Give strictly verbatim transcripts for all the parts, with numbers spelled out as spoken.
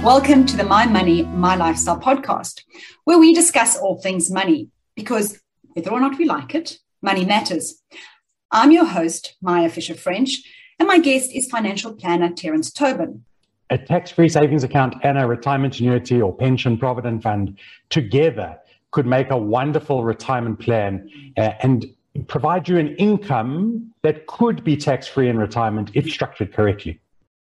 Welcome to the My Money, My Lifestyle podcast, where we discuss all things money, because whether or not we like it, money matters. I'm your host, Maya Fisher-French, and my guest is financial planner Terence Tobin. A tax-free savings account and a retirement annuity or pension provident fund together could make a wonderful retirement plan uh, and provide you an income that could be tax-free in retirement if structured correctly.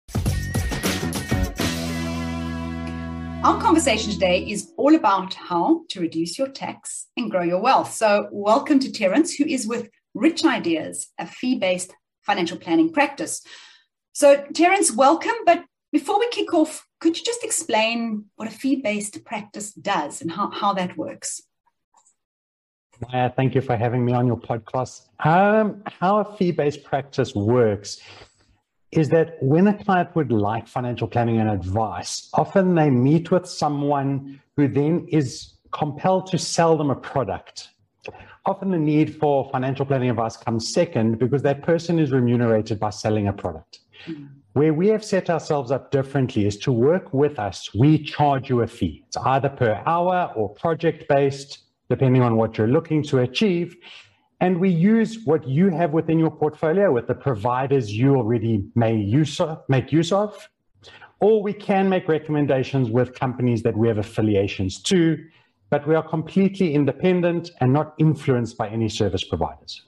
Our conversation today is all about how to reduce your tax and grow your wealth. So welcome to Terence, who is with Rich Ideas, a fee-based financial planning practice. So Terence, welcome. But before we kick off, could you just explain what a fee-based practice does and how, how that works? Maya, thank you for having me on your podcast. Um, how a fee-based practice works is that when a client would like financial planning and advice, often they meet with someone who then is compelled to sell them a product. Often the need for financial planning advice comes second because that person is remunerated by selling a product. Mm-hmm. Where we have set ourselves up differently is to work with us, we charge you a fee. It's either per hour or project-based, depending on what you're looking to achieve. And we use what you have within your portfolio with the providers you already may use of, make use of, or we can make recommendations with companies that we have affiliations to, but we are completely independent and not influenced by any service providers.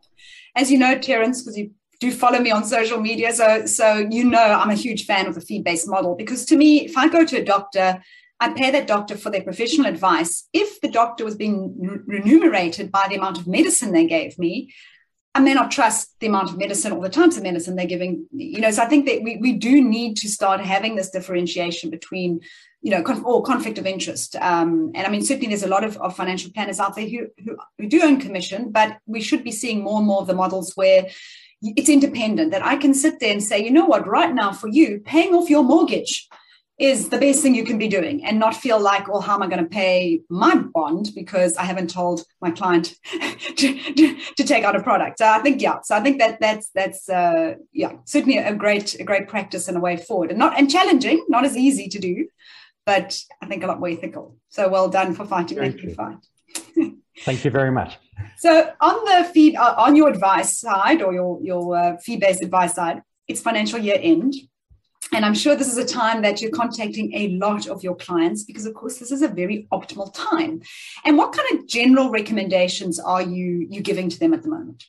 As you know, Terence, because you do follow me on social media, so, so you know I'm a huge fan of the fee-based model, because to me, if I go to a doctor, I pay that doctor for their professional advice. If the doctor was being remunerated by the amount of medicine they gave me, I may not trust the amount of medicine or the types of medicine they're giving. You know, so I think that we, we do need to start having this differentiation between, you know, conf- or conflict of interest. Um, and I mean, certainly there's a lot of, of financial planners out there who, who, who do own commission, but we should be seeing more and more of the models where it's independent, that I can sit there and say, you know what, right now for you, paying off your mortgage is the best thing you can be doing, and not feel like, well, how am I going to pay my bond because I haven't told my client to, to, to take out a product. So I think, yeah, so I think that that's, that's uh, yeah, certainly a great, a great practice and a way forward, and not, and challenging, not as easy to do, but I think a lot more ethical. So well done for fighting that good fight. Thank you very much. So on the fee, uh, on your advice side, or your, your uh, fee-based advice side, it's financial year end. And I'm sure this is a time that you're contacting a lot of your clients, because, of course, this is a very optimal time. And what kind of general recommendations are you, you giving to them at the moment?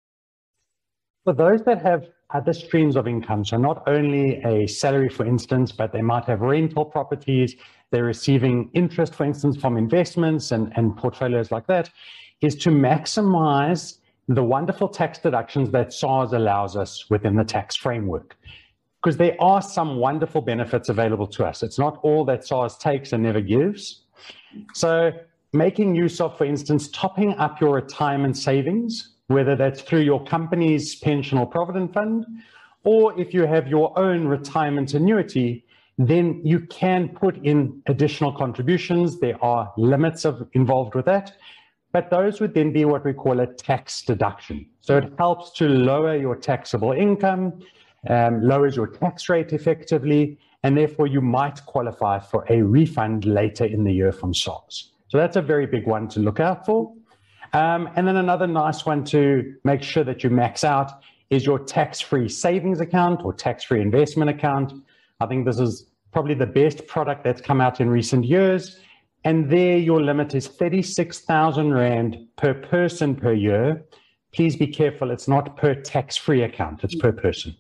For those that have other streams of income, so not only a salary, for instance, but they might have rental properties, they're receiving interest, for instance, from investments and, and portfolios like that, is to maximize the wonderful tax deductions that SARS allows us within the tax framework. Because there are some wonderful benefits available to us. It's not all that SARS takes and never gives. So making use of, for instance, topping up your retirement savings, whether that's through your company's pension or provident fund, or if you have your own retirement annuity, then you can put in additional contributions. There are limits of, involved with that, but those would then be what we call a tax deduction. So it helps to lower your taxable income, Um, lowers your tax rate effectively, and therefore you might qualify for a refund later in the year from SARS. So that's a very big one to look out for. Um, and then another nice one to make sure that you max out is your tax-free savings account or tax-free investment account. I think this is probably the best product that's come out in recent years. And there your limit is thirty-six thousand rand per person per year. Please be careful, it's not per tax-free account, it's per person.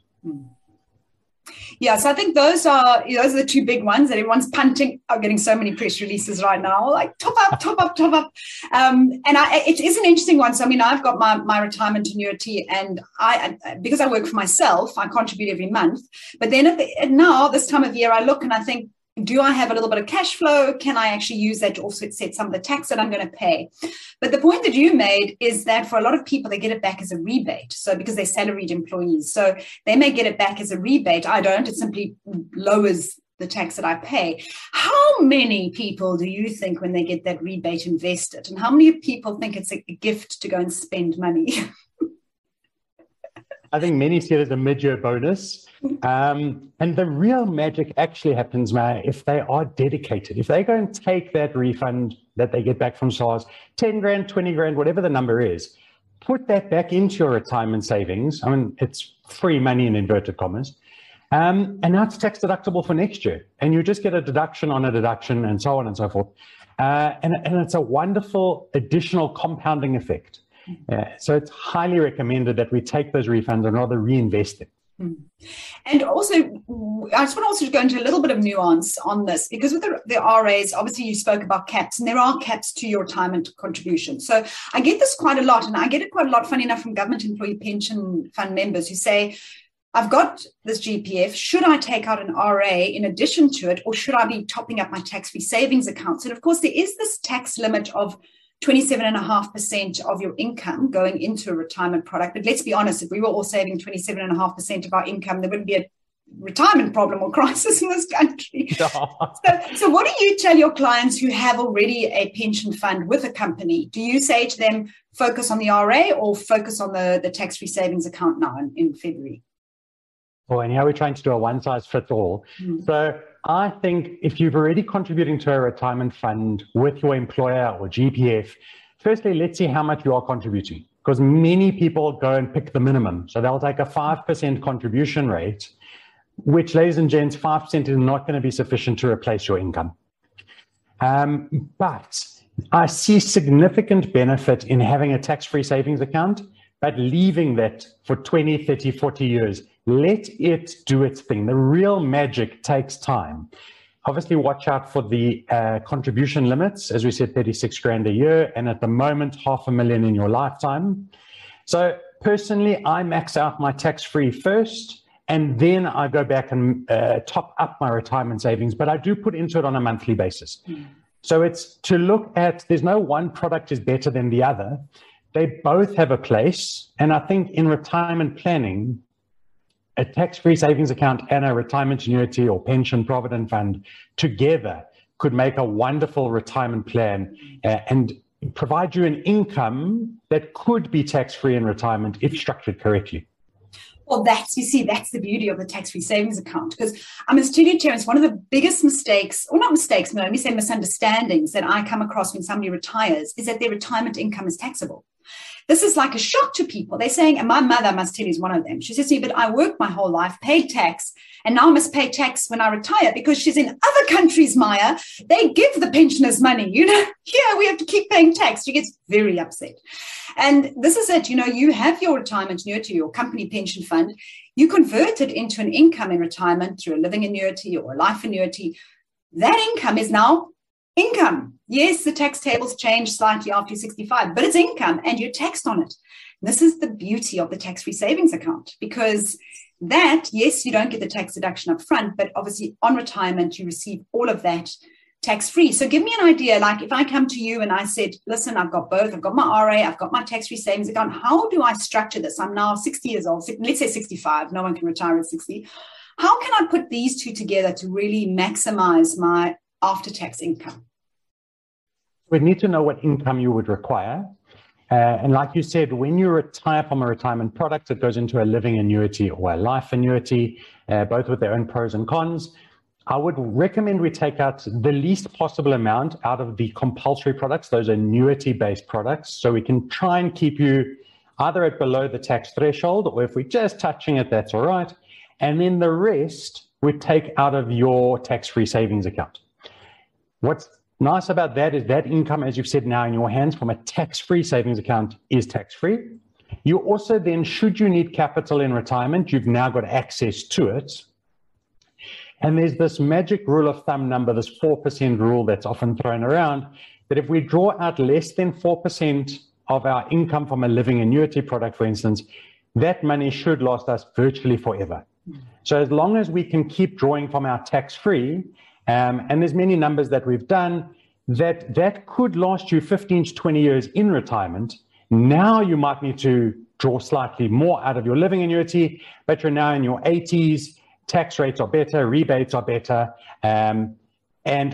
Yeah, so I think those are you know, those are the two big ones that everyone's punting. I'm getting so many press releases right now, like top up, top up, top up. Um, and I, it is an interesting one. So I mean, I've got my my retirement annuity, and I because I work for myself, I contribute every month. But then at the, at now this time of year, I look and I think, do I have a little bit of cash flow? Can I actually use that to also set some of the tax that I'm going to pay? But the point that you made is that for a lot of people, they get it back as a rebate. So because they're salaried employees, so they may get it back as a rebate. I don't. It simply lowers the tax that I pay. How many people do you think when they get that rebate invested? And how many people think it's a gift to go and spend money? I think many see it as a mid-year bonus. Um, and the real magic actually happens, Maya, if they are dedicated. If they go and take that refund that they get back from SARS, ten grand, twenty grand, whatever the number is, put that back into your retirement savings. I mean, it's free money in inverted commas. Um, and now it's tax deductible for next year. And you just get a deduction on a deduction and so on and so forth. Uh, and, and it's a wonderful additional compounding effect. Uh, so it's highly recommended that we take those refunds and rather reinvest them. Mm. And also, I just want to also go into a little bit of nuance on this, because with the, the R As, obviously you spoke about caps, and there are caps to your retirement contribution. So I get this quite a lot, and I get it quite a lot, funny enough, from government employee pension fund members who say, I've got this G P F, should I take out an R A in addition to it, or should I be topping up my tax-free savings accounts? And of course, there is this tax limit of twenty-seven point five percent of your income going into a retirement product. But let's be honest, if we were all saving twenty-seven point five percent of our income, there wouldn't be a retirement problem or crisis in this country. No. So, so what do you tell your clients who have already a pension fund with a company? Do you say to them, focus on the R A or focus on the, the tax-free savings account now in, in February? Oh, and here we're trying to do a one-size-fits-all. Mm. So I think if you've already contributing to a retirement fund with your employer or G P F, firstly, let's see how much you are contributing, because many people go and pick the minimum. So they'll take a five percent contribution rate, which, ladies and gents, five percent is not going to be sufficient to replace your income. Um, but I see significant benefit in having a tax-free savings account, but leaving that for twenty, thirty, forty years. Let it do its thing. The real magic takes time. Obviously, watch out for the uh, contribution limits. As we said, thirty-six grand a year, and at the moment, half a million in your lifetime. So personally, I max out my tax-free first, and then I go back and uh, top up my retirement savings, but I do put into it on a monthly basis. Mm. So it's to look at, there's no one product is better than the other. They both have a place. And I think in retirement planning, a tax-free savings account and a retirement annuity or pension provident fund together could make a wonderful retirement plan uh, and provide you an income that could be tax-free in retirement if structured correctly. Well, that's, you see, that's the beauty of the tax-free savings account. Because I must tell you, Terence, one of the biggest mistakes, or not mistakes, but let me say misunderstandings that I come across when somebody retires is that their retirement income is taxable. This is like a shock to people. They're saying, and my mother, I must tell you, is one of them. She says to me, but I worked my whole life, paid tax, and now I must pay tax when I retire, because she's in other countries, Maya, they give the pensioners money. You know, here we have to keep paying tax. She gets very upset. And this is it. You know, you have your retirement annuity, your company pension fund. You convert it into an income in retirement through a living annuity or a life annuity. That income is now income. Yes, the tax tables change slightly after you're sixty-five, but it's income and you're taxed on it. And this is the beauty of the tax-free savings account, because that, yes, you don't get the tax deduction up front, but obviously on retirement, you receive all of that tax-free. So give me an idea, like if I come to you and I said, listen, I've got both, I've got my R A, I've got my tax-free savings account. How do I structure this? I'm now sixty years old, let's say sixty-five, no one can retire at sixty. How can I put these two together to really maximize my after-tax income? We need to know what income you would require. Uh, and like you said, when you retire from a retirement product, it goes into a living annuity or a life annuity, uh, both with their own pros and cons. I would recommend we take out the least possible amount out of the compulsory products, those annuity-based products, so we can try and keep you either at below the tax threshold, or if we're just touching it, that's all right. And then the rest we take out of your tax-free savings account. What's nice about that is that income, as you've said, now in your hands from a tax-free savings account is tax-free. You also then, should you need capital in retirement, you've now got access to it. And there's this magic rule of thumb number, this four percent rule that's often thrown around, that if we draw out less than four percent of our income from a living annuity product, for instance, that money should last us virtually forever. So as long as we can keep drawing from our tax-free, Um, and there's many numbers that we've done, that that could last you fifteen to twenty years in retirement. Now you might need to draw slightly more out of your living annuity, but you're now in your eighties, tax rates are better, rebates are better, um, and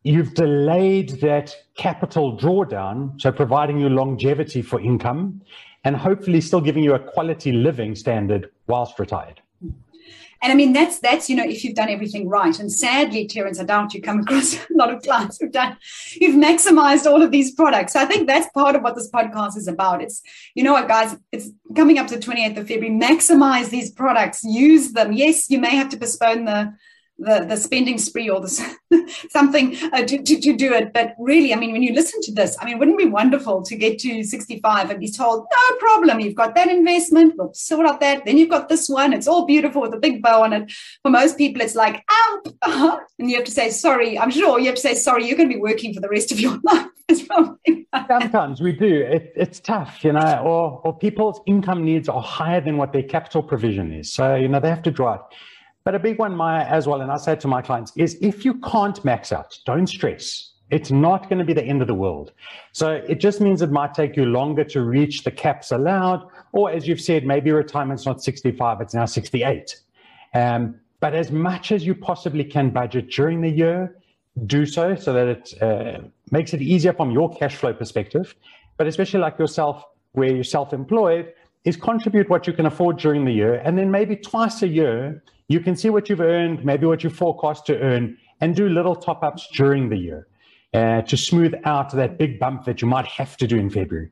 you've delayed that capital drawdown, so providing you longevity for income, and hopefully still giving you a quality living standard whilst retired. And I mean, that's, that's you know, if you've done everything right. And sadly, Terence, I doubt you come across a lot of clients who've done, you've maximized all of these products. So I think that's part of what this podcast is about. It's, you know what, guys, it's coming up to the twenty-eighth of February. Maximize these products, use them. Yes, you may have to postpone the the, the spending spree or the, something uh, to, to, to do it. But really, I mean, when you listen to this, I mean, wouldn't it be wonderful to get to sixty-five and be told, no problem, you've got that investment, we'll sort out that. Then you've got this one, it's all beautiful with a big bow on it. For most people, it's like, out. Uh-huh. And you have to say, sorry, I'm sure you have to say, sorry, you're going to be working for the rest of your life. Sometimes we do. It, it's tough, you know, or, or people's income needs are higher than what their capital provision is. So, you know, they have to draw it. But a big one, Maya, as well, and I say to my clients, is if you can't max out, don't stress. It's not going to be the end of the world. So it just means it might take you longer to reach the caps allowed, or as you've said, maybe retirement's not sixty-five, it's now sixty-eight. Um, but as much as you possibly can budget during the year, do so so that it uh, makes it easier from your cash flow perspective. But especially like yourself, where you're self-employed, is contribute what you can afford during the year, and then maybe twice a year, you can see what you've earned, maybe what you forecast to earn, and do little top-ups during the year uh, to smooth out that big bump that you might have to do in February.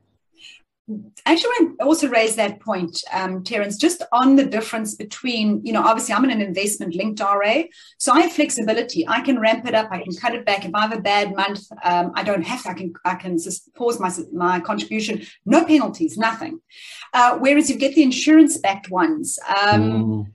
I actually want to also raise that point, um, Terence, just on the difference between, you know, obviously I'm in an investment-linked R A, so I have flexibility. I can ramp it up, I can cut it back. If I have a bad month, um, I don't have to, I can, I can just pause my, my contribution, no penalties, nothing. Uh, whereas you get the insurance-backed ones. Um, mm.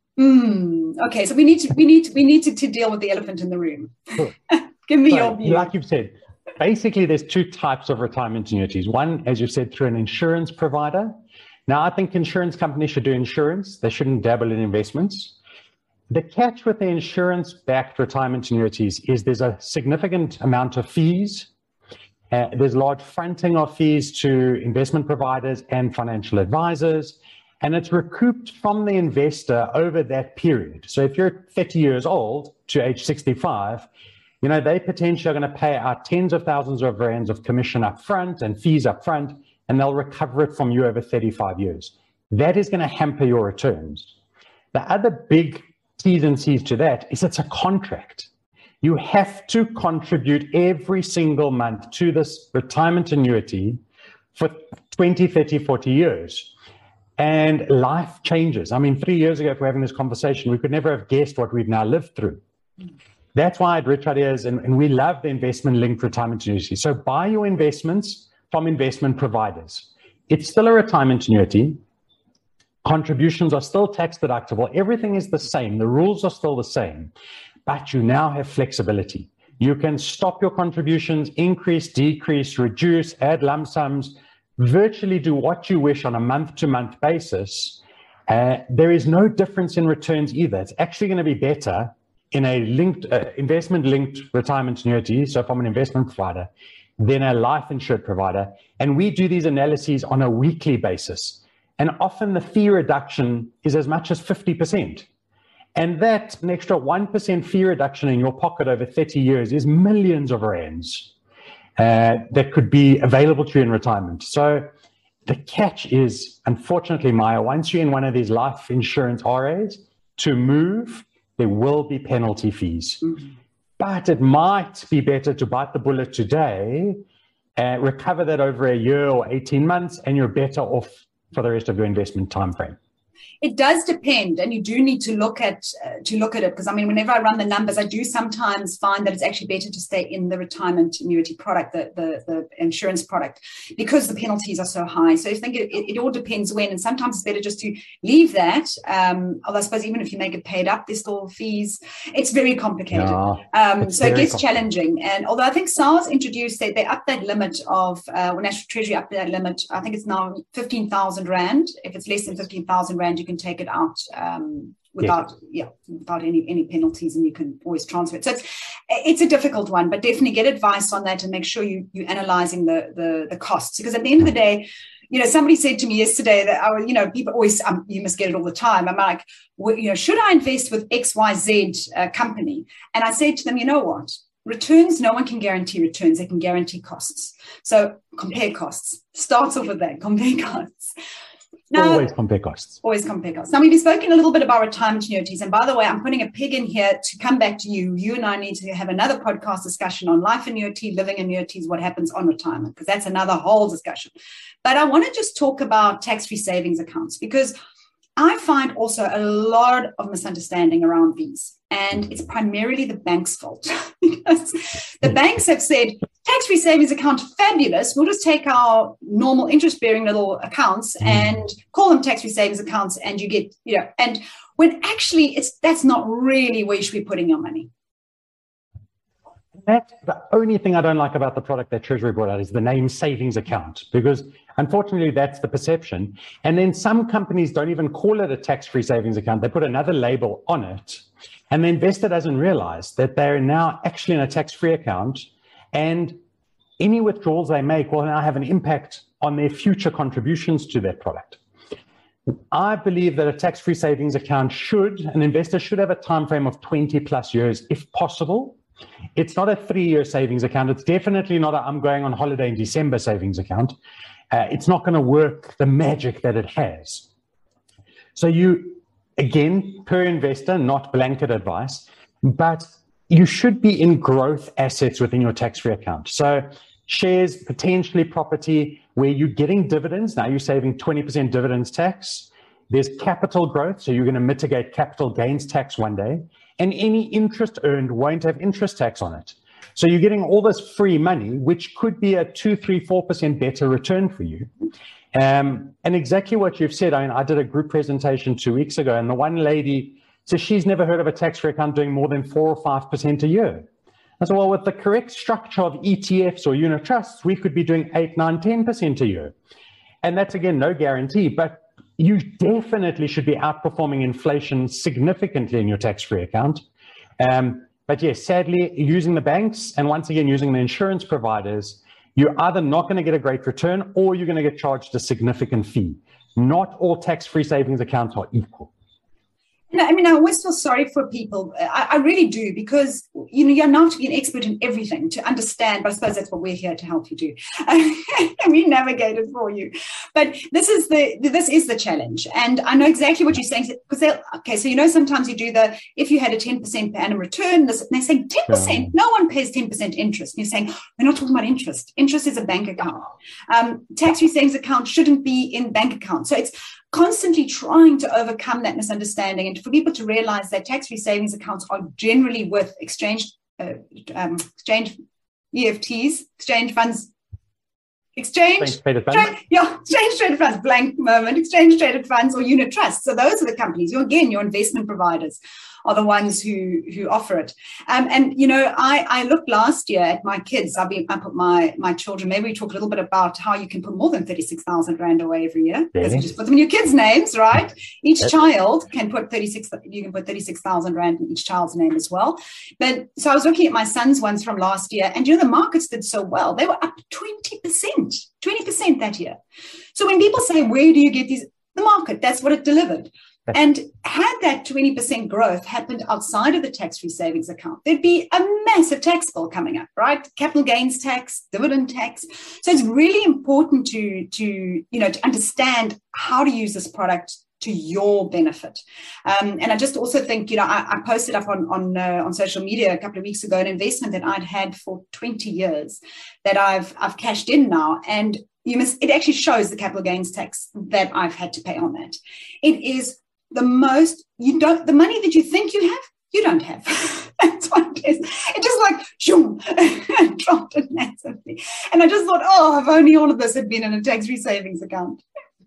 Mm, okay, so we need to we need to, we need to, to deal with the elephant in the room. Sure. Give me so, your view. Like you've said, basically there's two types of retirement annuities. One, as you said, through an insurance provider. Now, I think insurance companies should do insurance. They shouldn't dabble in investments. The catch with the insurance-backed retirement annuities is there's a significant amount of fees. Uh, there's large fronting of fees to investment providers and financial advisors. And it's recouped from the investor over that period. So if you're thirty years old to age sixty-five, you know, they potentially are going to pay out tens of thousands of rands of commission up front and fees up front, and they'll recover it from you over thirty-five years. That is going to hamper your returns. The other big T's and C's to that is it's a contract. You have to contribute every single month to this retirement annuity for twenty, thirty, forty years. And life changes. I mean, three years ago, if we're having this conversation, we could never have guessed what we've now lived through. That's why at Rich Ideas, and, and we love the investment-linked retirement annuity. So buy your investments from investment providers. It's still a retirement annuity. Contributions are still tax deductible. Everything is the same. The rules are still the same. But you now have flexibility. You can stop your contributions, increase, decrease, reduce, add lump sums, virtually do what you wish on a month-to-month basis. Uh, there is no difference in returns either. It's actually going to be better in a linked uh, investment-linked retirement annuity, so from an investment provider, than a life insured provider. And we do these analyses on a weekly basis. And often the fee reduction is as much as fifty percent. And that an extra one percent fee reduction in your pocket over thirty years is millions of rands. Uh, that could be available to you in retirement. So the catch is, unfortunately, Maya, once you're in one of these life insurance R As, to move, there will be penalty fees. Mm-hmm. But it might be better to bite the bullet today, and recover that over a year or eighteen months, and you're better off for the rest of your investment time frame. It does depend, and you do need to look at uh, to look at it, because I mean, whenever I run the numbers, I do sometimes find that it's actually better to stay in the retirement annuity product, the the, the insurance product, because the penalties are so high. So I think it, it, it all depends when, and sometimes it's better just to leave that. Um, although I suppose even if you make it paid up, there's still fees. It's very complicated. No, um, so it gets challenging. And although I think SARS introduced that they upped that limit of uh, when National Treasury upped that limit, I think it's now fifteen thousand rand. If it's less than fifteen thousand rand, you can take it out um, without yes. yeah without any any penalties, and you can always transfer it. So it's it's a difficult one, but definitely get advice on that and make sure you you're analyzing the the the costs, because at the end of the day, you know, somebody said to me yesterday that our you know people always um, you must get it all the time. I'm like, well, you know, should I invest with X Y Z uh, company? And I said to them, you know what? returns, no one can guarantee returns. They can guarantee costs. So compare costs. Starts off with that, compare costs. Now, always compare costs. Always compare costs. Now, we've spoken a little bit about retirement annuities. And by the way, I'm putting a pig in here to come back to you. You and I need to have another podcast discussion on life annuity, living annuities, what happens on retirement, because that's another whole discussion. But I want to just talk about tax-free savings accounts, because I find also a lot of misunderstanding around these. And it's primarily the bank's fault. Because the banks have said, tax-free savings account, fabulous. We'll just take our normal interest-bearing little accounts and call them tax-free savings accounts, and you get, you know, and when actually it's that's not really where you should be putting your money. That's the only thing I don't like about the product that Treasury brought out is the name savings account, because unfortunately that's the perception. And then some companies don't even call it a tax-free savings account. They put another label on it. And the investor doesn't realize that they're now actually in a tax-free account, and any withdrawals they make will now have an impact on their future contributions to that product. I believe that a tax-free savings account should, an investor should have a time frame of twenty plus years if possible. It's not a three-year savings account. It's definitely not a I'm going on holiday in December savings account. Uh, it's not going to work the magic that it has. So you, again, per investor, not blanket advice, but you should be in growth assets within your tax-free account. So shares, potentially property, where you're getting dividends. Now you're saving twenty percent dividends tax. There's capital growth, so you're going to mitigate capital gains tax one day. And any interest earned won't have interest tax on it. So you're getting all this free money, which could be a two, three, four percent better return for you. Um, and exactly what you've said. I mean, I did a group presentation two weeks ago, and the one lady says she's never heard of a tax-free account doing more than four or five percent a year. I said, well, with the correct structure of E T Fs or unit trusts, we could be doing eight, nine, ten percent a year. And that's, again, no guarantee, but you definitely should be outperforming inflation significantly in your tax-free account. Um, but yes, sadly, using the banks and once again, using the insurance providers, you're either not going to get a great return or you're going to get charged a significant fee. Not all tax-free savings accounts are equal. No, I mean, I always feel sorry for people. I, I really do, because, you know, you're not to be an expert in everything to understand, but I suppose that's what we're here to help you do. And we navigate it for you. But this is the this is the challenge. And I know exactly what you're saying, because they're, okay, so, you know, sometimes you do the, if you had a ten percent per annum return, this, they're saying ten percent, yeah. No one pays ten percent interest. And you're saying, we're not talking about interest. Interest is a bank account. Um, tax-free savings account shouldn't be in bank accounts. So it's constantly trying to overcome that misunderstanding, and for people to realize that tax-free savings accounts are generally with exchange, uh, um, exchange E F Ts, exchange funds, exchange, traded funds. Tra- yeah, exchange traded funds, blank moment, exchange traded funds or unit trusts. So those are the companies. You again, your investment providers are the ones who who offer it. Um, and you know, I I looked last year at my kids. I've been up at my my children. Maybe we talk a little bit about how you can put more than thirty-six thousand rand away every year, because you just put them in your kids' names, right? Each yep. child can put thirty-six. You can put thirty-six thousand rand in each child's name as well. But so I was looking at my son's ones from last year, and you know, the markets did so well. They were up twenty percent, twenty percent that year. So when people say, where do you get these? The market, that's what it delivered. And had that twenty percent growth happened outside of the tax-free savings account, there'd be a massive tax bill coming up, right? Capital gains tax, dividend tax. So it's really important to, to you know, to understand how to use this product to your benefit. Um, and I just also think, you know, I, I posted up on on, uh, on social media a couple of weeks ago an investment that I'd had for twenty years that I've I've cashed in now. And you must, it actually shows the capital gains tax that I've had to pay on that. It is the most, you don't, the money that you think you have, you don't have. That's what it is. It just like, shoom, dropped it massively. And I just thought, oh, if only all of this had been in a tax-free savings account.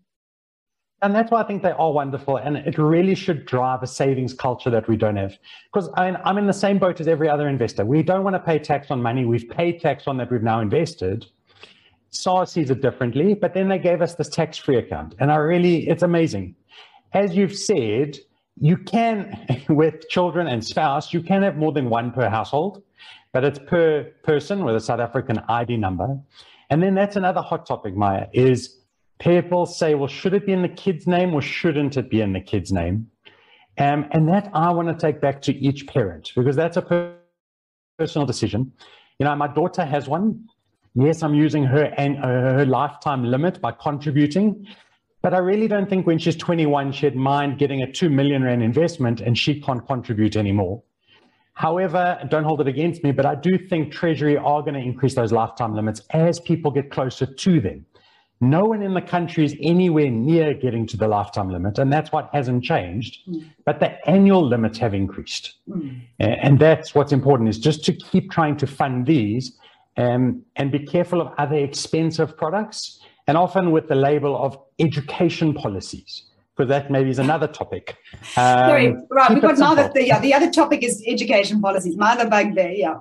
And that's why I think they are wonderful. And it really should drive a savings culture that we don't have. Because I mean, I'm in the same boat as every other investor. We don't want to pay tax on money. We've paid tax on that we've now invested. SARS sees it differently, but then they gave us this tax-free account. And I really, it's amazing. As you've said, you can, with children and spouse, you can have more than one per household, but it's per person with a South African I D number. And then that's another hot topic, Maya, is people say, well, should it be in the kid's name or shouldn't it be in the kid's name? Um, and that I want to take back to each parent, because that's a personal decision. You know, my daughter has one. Yes, I'm using her and uh, her lifetime limit by contributing, but I really don't think when she's twenty-one, she'd mind getting a two million rand investment and she can't contribute anymore. However, don't hold it against me, but I do think Treasury are going to increase those lifetime limits as people get closer to them. No one in the country is anywhere near getting to the lifetime limit, and that's what hasn't changed, mm. but the annual limits have increased. Mm. And that's what's important, is just to keep trying to fund these um, and be careful of other expensive products, and often with the label of education policies, because that maybe is another topic. Um, Sorry, right, we've got now that the, yeah, the other topic is education policies, my other bugbear, yeah.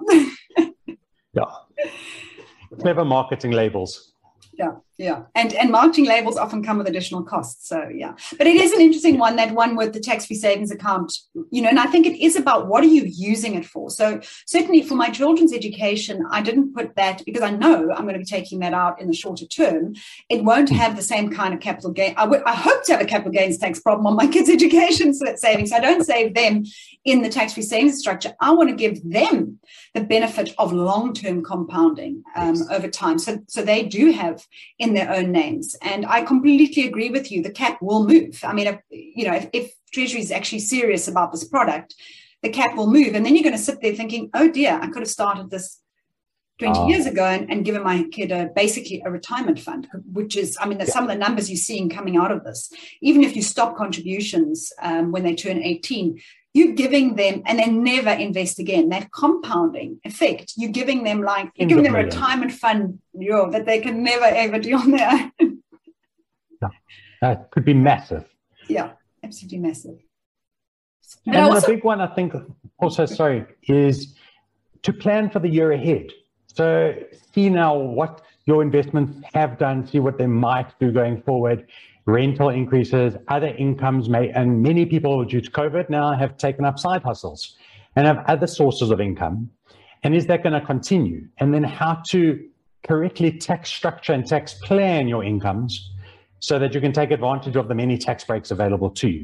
yeah. Clever marketing labels. Yeah, yeah. And and marketing labels often come with additional costs. So, yeah. But it is an interesting one, that one with the tax-free savings account, you know, and I think it is about what are you using it for? So certainly for my children's education, I didn't put that because I know I'm going to be taking that out in the shorter term. It won't have the same kind of capital gain. I, w- I hope to have a capital gains tax problem on my kids' education savings. I don't save them in the tax-free savings structure. I want to give them the benefit of long-term compounding um, yes. over time. So, so they do have in their own names. And I completely agree with you. The cap will move. I mean, if, you know, if, if Treasury is actually serious about this product, the cap will move. And then you're going to sit there thinking, oh dear, I could have started this twenty oh. years ago and, and given my kid a basically a retirement fund, which is, I mean, yeah. some of the numbers you're seeing coming out of this, even if you stop contributions um, when they turn eighteen, you're giving them, and they never invest again, that compounding effect, you're giving them like, you're giving them a retirement fund you know, that they can never ever do on their own. Yeah. That could be massive. Yeah, absolutely massive. But and also, the big one, I think, also, sorry, is to plan for the year ahead. So see now what your investments have done, see what they might do going forward. Rental increases, other incomes may, and many people due to COVID now have taken up side hustles and have other sources of income. And is that going to continue? And then how to correctly tax structure and tax plan your incomes so that you can take advantage of the many tax breaks available to you.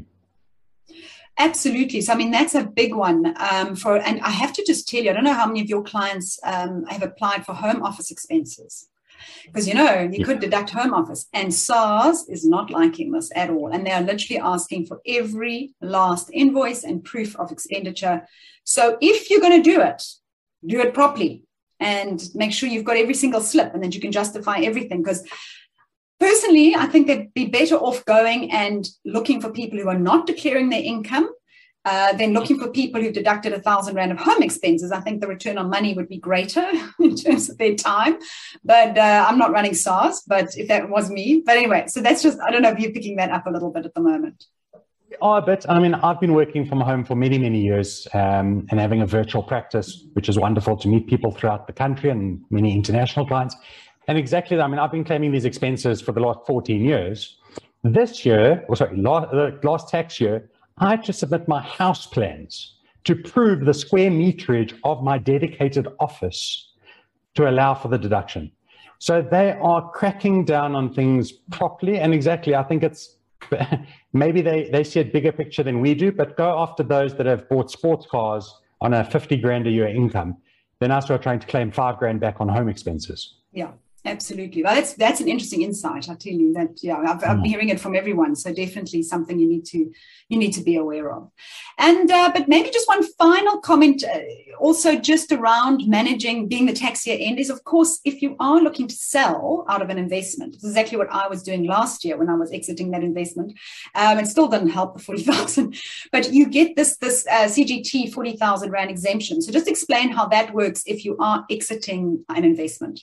Absolutely. So, I mean, that's a big one um, for, and I have to just tell you, I don't know how many of your clients um, have applied for home office expenses. Because, you know, you yeah. could deduct home office, and SARS is not liking this at all. And they are literally asking for every last invoice and proof of expenditure. So if you're going to do it, do it properly and make sure you've got every single slip and that you can justify everything. Because personally, I think they'd be better off going and looking for people who are not declaring their income Uh, then looking for people who've deducted a thousand rand of home expenses. I think the return on money would be greater in terms of their time. But uh, I'm not running SARS, but if that was me. But anyway, so that's just, I don't know if you're picking that up a little bit at the moment. Oh, a bit. I mean, I've been working from home for many, many years um, and having a virtual practice, which is wonderful to meet people throughout the country and many international clients. And exactly that. I mean, I've been claiming these expenses for the last fourteen years. This year, or sorry, last, uh, last tax year, I had to submit my house plans to prove the square meterage of my dedicated office to allow for the deduction. So they are cracking down on things properly. And exactly, I think it's, maybe they, they see a bigger picture than we do, but go after those that have bought sports cars on a fifty grand a year income. Then I start trying to claim five grand back on home expenses. Yeah. Absolutely. Well, that's that's an interesting insight. I tell you that. Yeah, I've, I've been hearing it from everyone. So definitely something you need to you need to be aware of. And uh, but maybe just one final comment, uh, also just around managing being the tax year end is, of course, if you are looking to sell out of an investment, it's exactly what I was doing last year when I was exiting that investment. Um, it still didn't help the forty thousand, but you get this this uh, C G T forty thousand rand exemption. So just explain how that works if you are exiting an investment.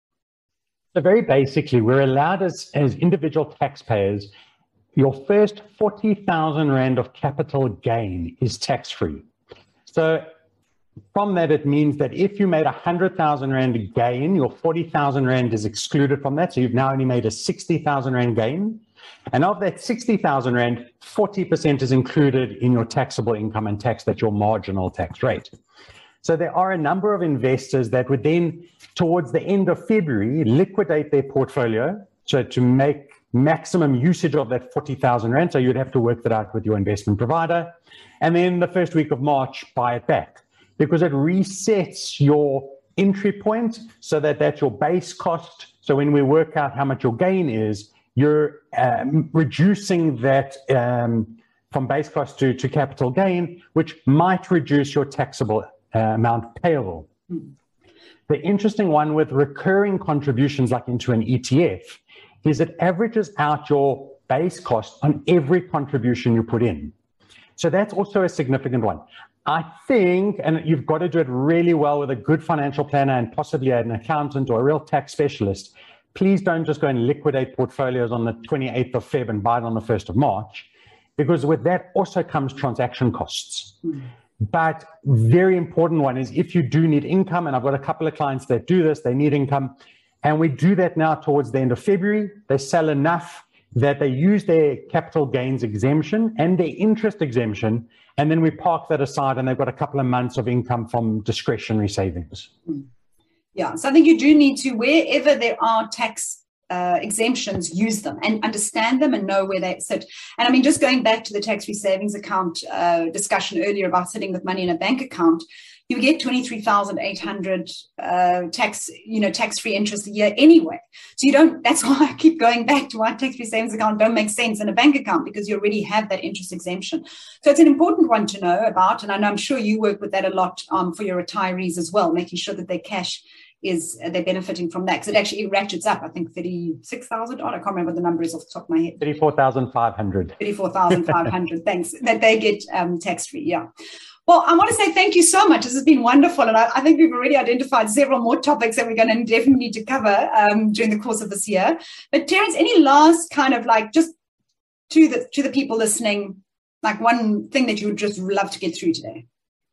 So very basically, we're allowed as, as individual taxpayers, your first forty thousand rand of capital gain is tax-free. So from that, it means that if you made one hundred thousand rand gain, your forty thousand rand is excluded from that. So you've now only made a sixty thousand rand gain. And of that sixty thousand rand, forty percent is included in your taxable income and taxed at your marginal tax rate. So there are a number of investors that would then, towards the end of February, liquidate their portfolio, so to make maximum usage of that forty thousand rand. So you'd have to work that out with your investment provider. And then the first week of March, buy it back. because it resets your entry point so that that's your base cost. So when we work out how much your gain is, you're um, reducing that um, from base cost to, to capital gain, which might reduce your taxable uh, amount payable. Mm. The interesting one with recurring contributions like into an E T F is it averages out your base cost on every contribution you put in. So that's also a significant one. I think, and you've got to do it really well with a good financial planner and possibly an accountant or a real tax specialist. Please don't just go and liquidate portfolios on the twenty-eighth of February and buy it on the first of March, because with that also comes transaction costs. Mm. But very important one is if you do need income, and I've got a couple of clients that do this, they need income, and we do that now towards the end of February. They sell enough that they use their capital gains exemption and their interest exemption, and then we park that aside and they've got a couple of months of income from discretionary savings. Yeah, so I think you do need to, wherever there are tax uh, exemptions, use them and understand them and know where they sit. And I mean, just going back to the tax-free savings account uh, discussion earlier about sitting with money in a bank account, you get twenty-three thousand eight hundred uh, tax, you know, tax-free interest a year anyway. So you don't, that's why I keep going back to why tax-free savings account don't make sense in a bank account, because you already have that interest exemption. So it's an important one to know about. And I know I'm sure you work with that a lot um, for your retirees as well, making sure that their cash is, uh, they're benefiting from that. Because it actually ratchets up, I think thirty-six thousand, oh, I can't remember what the number is off the top of my head. thirty-four thousand five hundred. thirty-four thousand five hundred, thanks, that they get um, tax-free, yeah. Well, I want to say thank you so much. This has been wonderful. And I, I think we've already identified several more topics that we're going to definitely need to cover um, during the course of this year. But Terence, any last kind of like just to the to the people listening, like one thing that you would just love to get through today?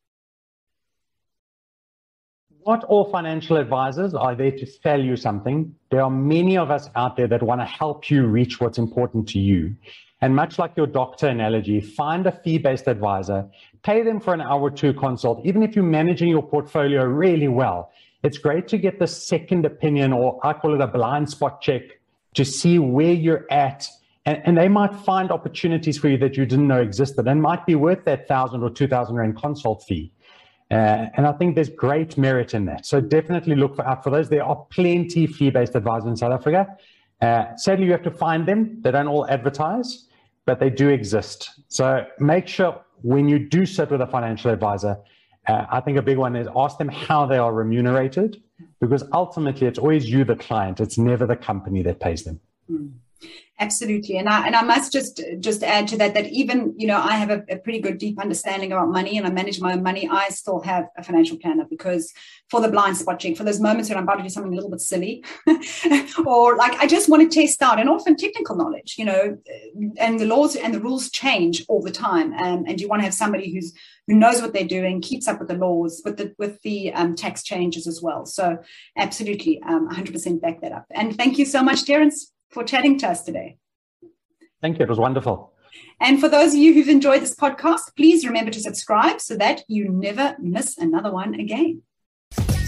Not all financial advisors are there to sell you something. There are many of us out there that want to help you reach what's important to you. And much like your doctor analogy, find a fee-based advisor, pay them for an hour or two consult. Even if you're managing your portfolio really well, it's great to get the second opinion, or I call it a blind spot check, to see where you're at. And, and they might find opportunities for you that you didn't know existed and might be worth that thousand or two thousand rand consult fee. Uh, and I think there's great merit in that. So definitely look for, out for those. There are plenty fee-based advisors in South Africa. Uh, sadly, you have to find them. They don't all advertise, but they do exist. So make sure when you do sit with a financial advisor, uh, I think a big one is ask them how they are remunerated, because ultimately it's always you, the client. It's never the company that pays them. Mm. Absolutely. And I and I must just just add to that, that even, you know, I have a, a pretty good deep understanding about money and I manage my own money. I still have a financial planner, because for the blind spot check, for those moments when I'm about to do something a little bit silly or like I just want to test out, and often technical knowledge, you know, and the laws and the rules change all the time. Um, and you want to have somebody who's who knows what they're doing, keeps up with the laws, with the with the um, tax changes as well. So absolutely, um, one hundred percent back that up. And thank you so much, Terence, for chatting to us today. Thank you. It was wonderful. And for those of you who've enjoyed this podcast, please remember to subscribe so that you never miss another one again.